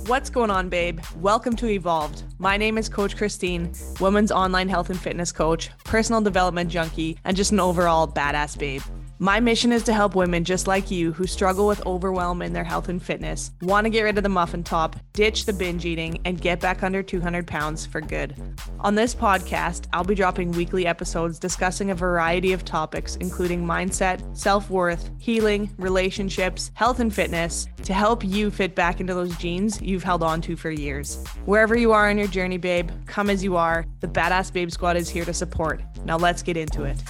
What's going on, babe? Welcome to Evolved. My name is Coach Christine, women's online health and fitness coach, personal development junkie, and just an overall badass babe. My mission is to help women just like you who struggle with overwhelm in their health and fitness, want to get rid of the muffin top, ditch the binge eating, and get back under 200 pounds for good. On this podcast, I'll be dropping weekly episodes discussing a variety of topics, including mindset, self-worth, healing, relationships, health and fitness, to help you fit back into those jeans you've held on to for years. Wherever you are on your journey, babe, come as you are. The Badass Babe Squad is here to support. Now let's get into it.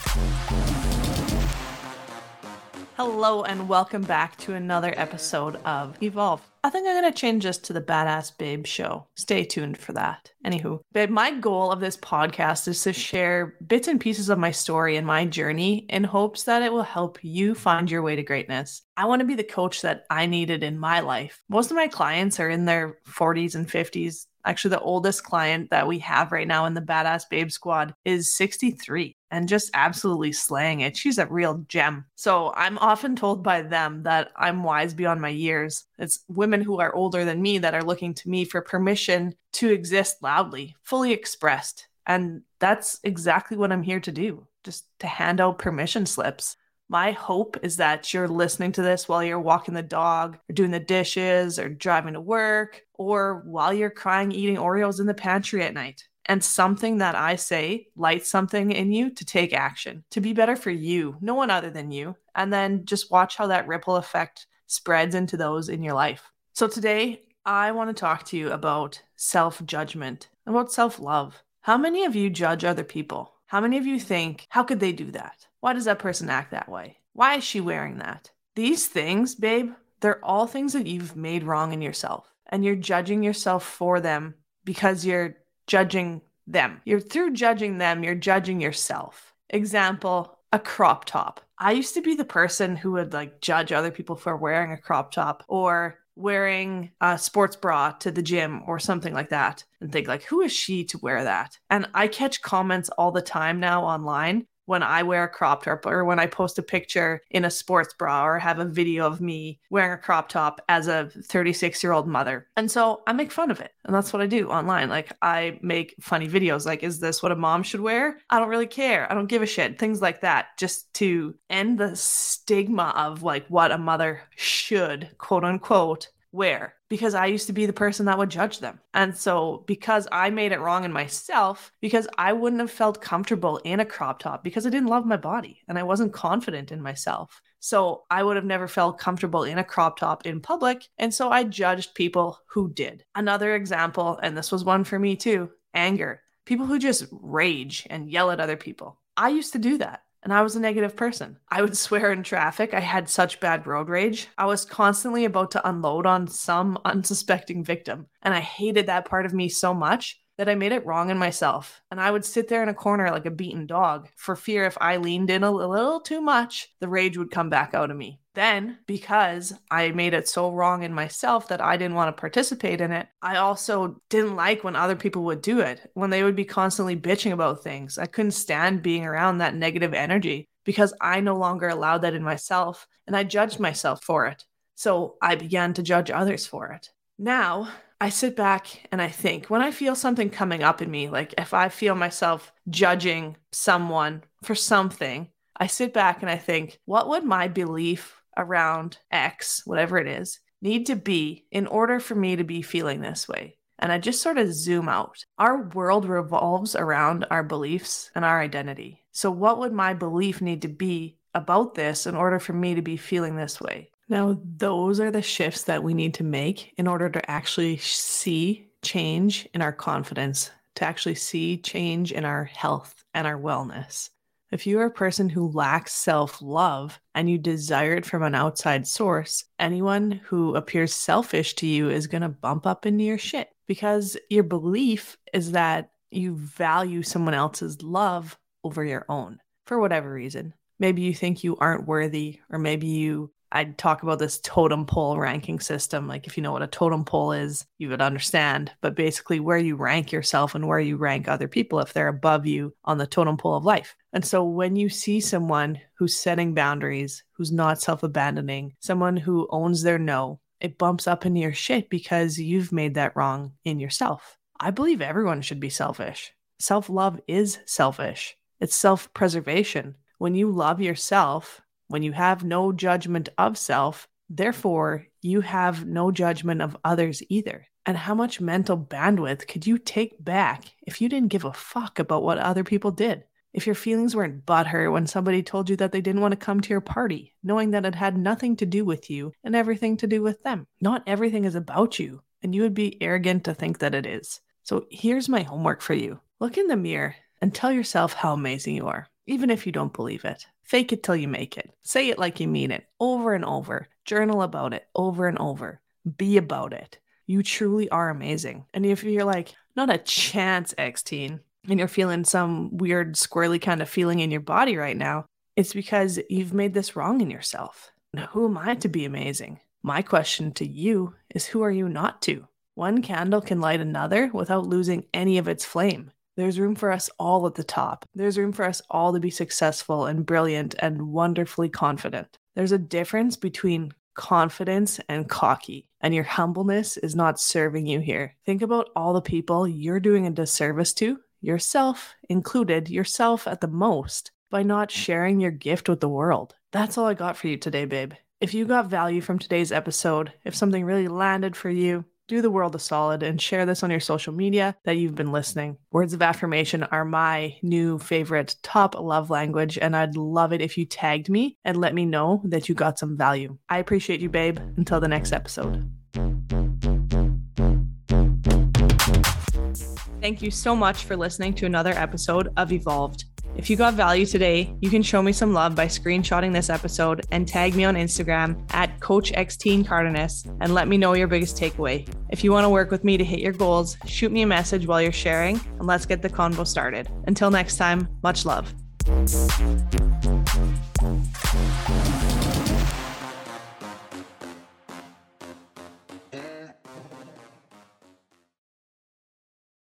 Hello and welcome back to another episode of Evolve. I think I'm going to change this to the Badass Babe Show. Stay tuned for that. Anywho, babe, my goal of this podcast is to share bits and pieces of my story and my journey in hopes that it will help you find your way to greatness. I want to be the coach that I needed in my life. Most of my clients are in their 40s and 50s. Actually, the oldest client that we have right now in the Badass Babe Squad is 63 and just absolutely slaying it. She's a real gem. So I'm often told by them that I'm wise beyond my years. It's women who are older than me that are looking to me for permission to exist loudly, fully expressed. And that's exactly what I'm here to do, just to hand out permission slips. My hope is that you're listening to this while you're walking the dog or doing the dishes or driving to work or while you're crying eating Oreos in the pantry at night. And something that I say lights something in you to take action, to be better for you, no one other than you. And then just watch how that ripple effect spreads into those in your life. So today, I want to talk to you about self-judgment, about self-love. How many of you judge other people? How many of you think, how could they do that? Why does that person act that way? Why is she wearing that? These things, babe, they're all things that you've made wrong in yourself. And you're judging yourself for them because you're judging them. Through judging them, you're judging yourself. Example, a crop top. I used to be the person who would judge other people for wearing a crop top or wearing a sports bra to the gym or something like that and think who is she to wear that? And I catch comments all the time now online when I wear a crop top or when I post a picture in a sports bra or have a video of me wearing a crop top as a 36-year-old mother. And so I make fun of it. And that's what I do online. I make funny videos is this what a mom should wear? I don't really care. I don't give a shit. Things like that, just to end the stigma of what a mother should, quote unquote, wear, because I used to be the person that would judge them. And so because I made it wrong in myself, because I wouldn't have felt comfortable in a crop top because I didn't love my body and I wasn't confident in myself. So I would have never felt comfortable in a crop top in public. And so I judged people who did. Another example, and this was one for me too, anger. People who just rage and yell at other people. I used to do that. And I was a negative person. I would swear in traffic. I had such bad road rage. I was constantly about to unload on some unsuspecting victim. And I hated that part of me so much that I made it wrong in myself. And I would sit there in a corner like a beaten dog for fear if I leaned in a little too much, the rage would come back out of me. Then, because I made it so wrong in myself that I didn't want to participate in it, I also didn't like when other people would do it, when they would be constantly bitching about things. I couldn't stand being around that negative energy because I no longer allowed that in myself, and I judged myself for it. So I began to judge others for it. Now, I sit back and I think, when I feel something coming up in me, if I feel myself judging someone for something, I sit back and I think, what would my belief around X, whatever it is, need to be in order for me to be feeling this way? And I just sort of zoom out. Our world revolves around our beliefs and our identity. So what would my belief need to be about this in order for me to be feeling this way? Now, those are the shifts that we need to make in order to actually see change in our confidence, to actually see change in our health and our wellness. If you are a person who lacks self-love and you desire it from an outside source, anyone who appears selfish to you is going to bump up into your shit because your belief is that you value someone else's love over your own for whatever reason. Maybe you think you aren't worthy, or maybe I'd talk about this totem pole ranking system. If you know what a totem pole is, you would understand. But basically where you rank yourself and where you rank other people if they're above you on the totem pole of life. And so when you see someone who's setting boundaries, who's not self-abandoning, someone who owns their no, It bumps up into your shit because you've made that wrong in yourself. I believe everyone should be selfish. Self-love is selfish. It's self-preservation. When you love yourself, when you have no judgment of self, therefore you have no judgment of others either. And how much mental bandwidth could you take back if you didn't give a fuck about what other people did? If your feelings weren't butthurt when somebody told you that they didn't want to come to your party, knowing that it had nothing to do with you and everything to do with them. Not everything is about you, and you would be arrogant to think that it is. So here's my homework for you. Look in the mirror and tell yourself how amazing you are, even if you don't believe it. Fake it till you make it. Say it like you mean it, over and over. Journal about it, over and over. Be about it. You truly are amazing. And if you're like, not a chance, ex-teen, and you're feeling some weird squirrely kind of feeling in your body right now, it's because you've made this wrong in yourself. Now, who am I to be amazing? My question to you is, who are you not to? One candle can light another without losing any of its flame. There's room for us all at the top. There's room for us all to be successful and brilliant and wonderfully confident. There's a difference between confidence and cocky, and your humbleness is not serving you here. Think about all the people you're doing a disservice to, yourself included, yourself at the most, by not sharing your gift with the world. That's all I got for you today, babe. If you got value from today's episode, if something really landed for you, do the world a solid and share this on your social media that you've been listening. Words of affirmation are my new favorite top love language, and I'd love it if you tagged me and let me know that you got some value. I appreciate you, babe. Until the next episode. Thank you so much for listening to another episode of Evolved. If you got value today, you can show me some love by screenshotting this episode and tag me on Instagram at CoachXTeenCardenas and let me know your biggest takeaway. If you want to work with me to hit your goals, shoot me a message while you're sharing and let's get the convo started. Until next time, much love.